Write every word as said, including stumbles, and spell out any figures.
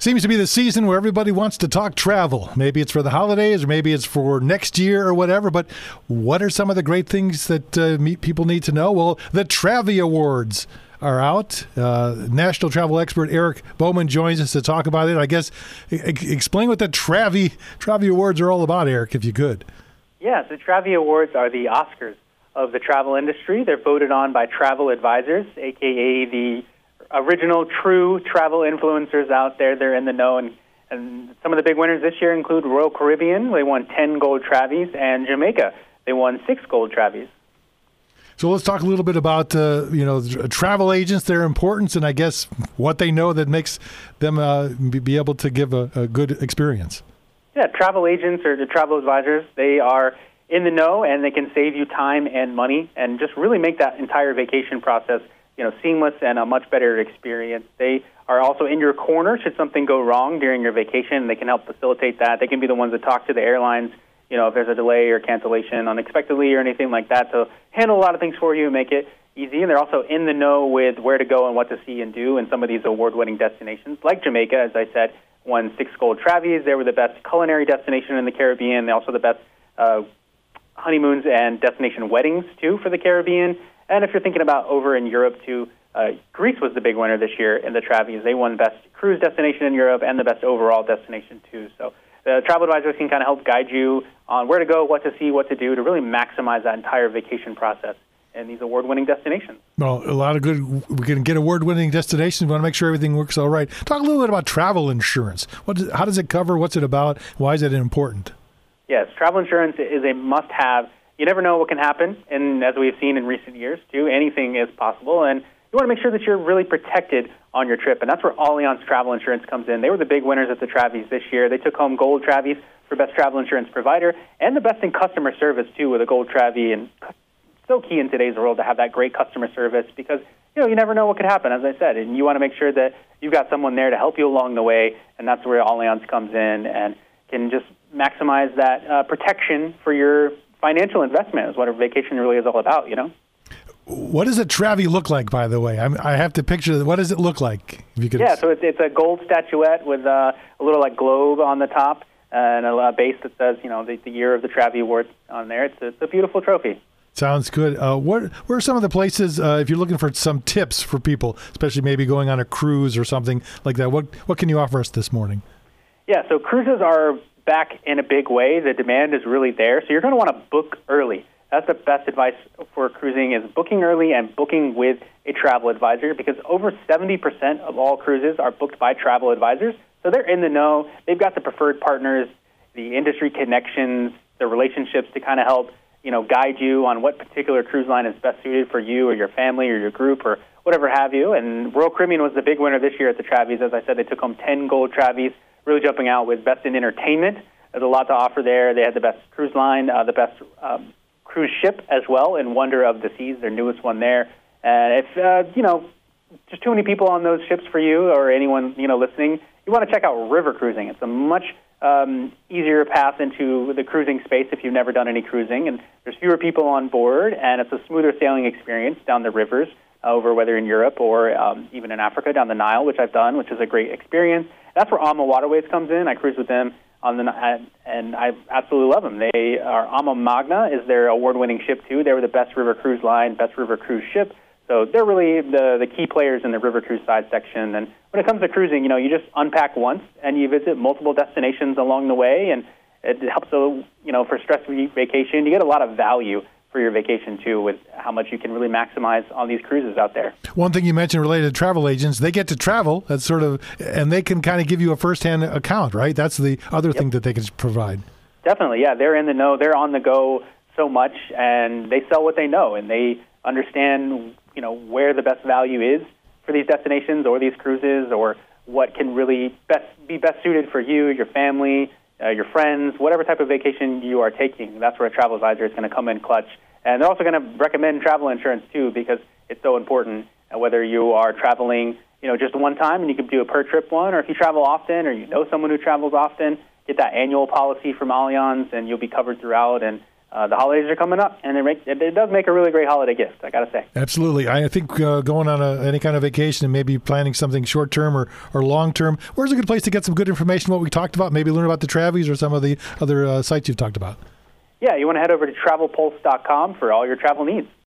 Seems to be the season where everybody wants to talk travel. Maybe it's for the holidays or maybe it's for next year or whatever. But what are some of the great things that uh, people need to know? Well, the Travie Awards are out. Uh, national travel expert Eric Bowman joins us to talk about it. I guess e- explain what the Travie, Travie Awards are all about, Eric, if you could. Yeah, the Travie Awards are the Oscars of the travel industry. They're voted on by travel advisors, a k a the original true travel influencers out there. They're in the know, and, and some of the big winners this year include Royal Caribbean. They won ten gold Travies, and Jamaica. They won six gold Travies. So let's talk a little bit about uh, you know travel agents, their importance, and I guess what they know that makes them uh, be able to give a, a good experience. Yeah, travel agents or the travel advisors, they are in the know, and they can save you time and money and just really make that entire vacation process you know, seamless and a much better experience. They are also in your corner should something go wrong during your vacation. They can help facilitate that. They can be the ones that talk to the airlines, you know, if there's a delay or cancellation unexpectedly or anything like that. So handle a lot of things for you and make it easy. And they're also in the know with where to go and what to see and do in some of these award-winning destinations. Like Jamaica, as I said, won six gold Travies. They were the best culinary destination in the Caribbean. They're also the best uh, honeymoons and destination weddings, too, for the Caribbean. And if you're thinking about over in Europe, too, uh, Greece was the big winner this year in the Travies. They won Best Cruise Destination in Europe and the Best Overall Destination, too. So the travel advisors can kind of help guide you on where to go, what to see, what to do to really maximize that entire vacation process in these award-winning destinations. Well, a lot of good, we can get award-winning destinations. We want to make sure everything works all right. Talk a little bit about travel insurance. What does, how does it cover? What's it about? Why is it important? Yes, travel insurance is a must-have. You never know what can happen, and as we've seen in recent years, too, anything is possible, and you want to make sure that you're really protected on your trip, and that's where Allianz Travel Insurance comes in. They were the big winners at the Travies this year. They took home gold Travies for Best Travel Insurance Provider and the Best in Customer Service, too, with a gold Travie, and so key in today's world to have that great customer service because, you know, you never know what could happen, as I said, and you want to make sure that you've got someone there to help you along the way, and that's where Allianz comes in and can just maximize that uh, protection for your financial investment is what a vacation really is all about, you know? What does a Travie look like, by the way? I'm, I have to picture, what does it look like? If you could... Yeah, so it's, it's a gold statuette with uh, a little like globe on the top and a, a base that says, you know, the, the year of the Travie Award on there. It's, it's a beautiful trophy. Sounds good. Uh, what, where are some of the places, uh, if you're looking for some tips for people, especially maybe going on a cruise or something like that, what, what can you offer us this morning? Yeah, so cruises are back in a big way. The demand is really there, so you're going to want to book early. That's the best advice for cruising is booking early and booking with a travel advisor because over seventy percent of all cruises are booked by travel advisors. So they're in the know. They've got the preferred partners, the industry connections, the relationships to kind of help, you know, guide you on what particular cruise line is best suited for you or your family or your group or whatever have you. And Royal Caribbean was the big winner this year at the Travies. As I said, they took home ten gold Travies, really jumping out with Best in Entertainment. There's a lot to offer there. They had the best cruise line, uh, the best um, cruise ship as well, in Wonder of the Seas, their newest one there. And if, uh, you know, just too many people on those ships for you or anyone, you know, listening, you want to check out river cruising. It's a much um, easier path into the cruising space if you've never done any cruising. And there's fewer people on board, and it's a smoother sailing experience down the rivers over whether in Europe or um, even in Africa, down the Nile, which I've done, which is a great experience. That's where Alma Waterways comes in. I cruise with them on the and I absolutely love them. They are Alma Magna is their award-winning ship too. They were the best river cruise line, best river cruise ship. So they're really the the key players in the river cruise side section. And when it comes to cruising, you know, you just unpack once and you visit multiple destinations along the way, and it helps. So you know, for stress-free vacation, you get a lot of value for your vacation, too, with how much you can really maximize on these cruises out there. One thing you mentioned related to travel agents, they get to travel, that's sort of, and they can kind of give you a first-hand account, right? That's the other yep. thing that they can provide. Definitely, yeah. They're in the know. They're on the go so much, and they sell what they know, and they understand, you know, where the best value is for these destinations or these cruises or what can really best be best suited for you, your family, Uh, your friends, whatever type of vacation you are taking. That's where a travel advisor is going to come in clutch. And they're also going to recommend travel insurance, too, because it's so important, uh, whether you are traveling, you know, just one time and you can do a per-trip one, or if you travel often or you know someone who travels often, get that annual policy from Allianz and you'll be covered throughout. And uh, the holidays are coming up, and it, make, it, it does make a really great holiday gift, I got to say. Absolutely. I think uh, going on a, any kind of vacation and maybe planning something short-term or, or long-term, where's a good place to get some good information, what we talked about, maybe learn about the Travies or some of the other uh, sites you've talked about? Yeah, you want to head over to travel pulse dot com for all your travel needs.